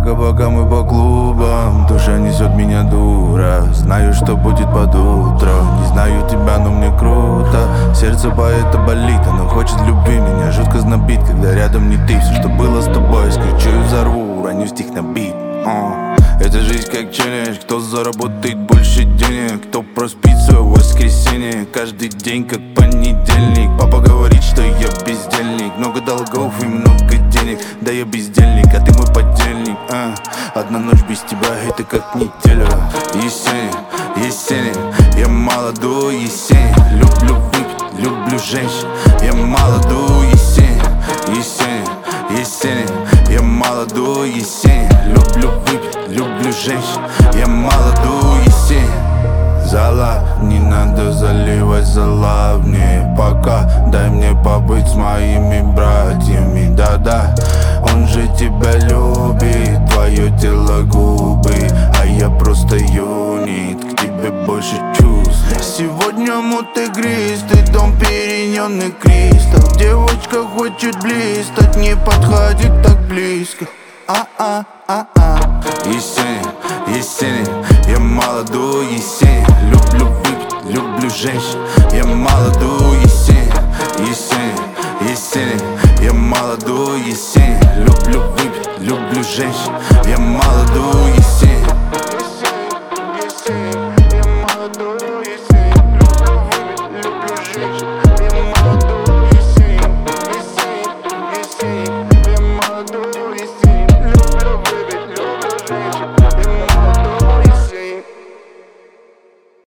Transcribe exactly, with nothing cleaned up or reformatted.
Пока-пока мы по клубам, душа несет меня дура. Знаю, что будет под утро, не знаю тебя, но мне круто. Сердце поэта болит, оно хочет любви. Меня жутко знобит, когда рядом не ты. Все, что было с тобой, скричу и взорву, раню стих на бит. uh. Эта жизнь как челлендж, кто заработает больше денег, кто проспит свое воскресенье. Каждый день как понедельник. Папа говорит, что я бездельник, много долгов и много денег. Да я бездельник, а ты мой подельник. а. Одна ночь без тебя, это как неделя. Есенин, Есенин, я молодой Есенин. Люблю выпить, люблю женщин, я молодой Есенин. Есенин, Есенин, я молодой Есенин. Люблю выпить, люблю женщин, я молодой Есенин. Зала, не надо заливать зала мне пока. Дай мне побыть с моими братьями, да-да. Он же тебя любит, твое тело губы, а я просто юнит, к тебе больше чувств. Сегодня мутегристый дом, перенённый кристалл. Девочка хочет блистать, не подходит так близко. А-а-а-а. Есенин, Есенин, я молодой Есенин. Люблю выпить, люблю женщин, я молодой Есенин. Есенин, Есенин, я молодой Есенин. Люблю выпить, люблю женщин, я молодой Есенин. Люблю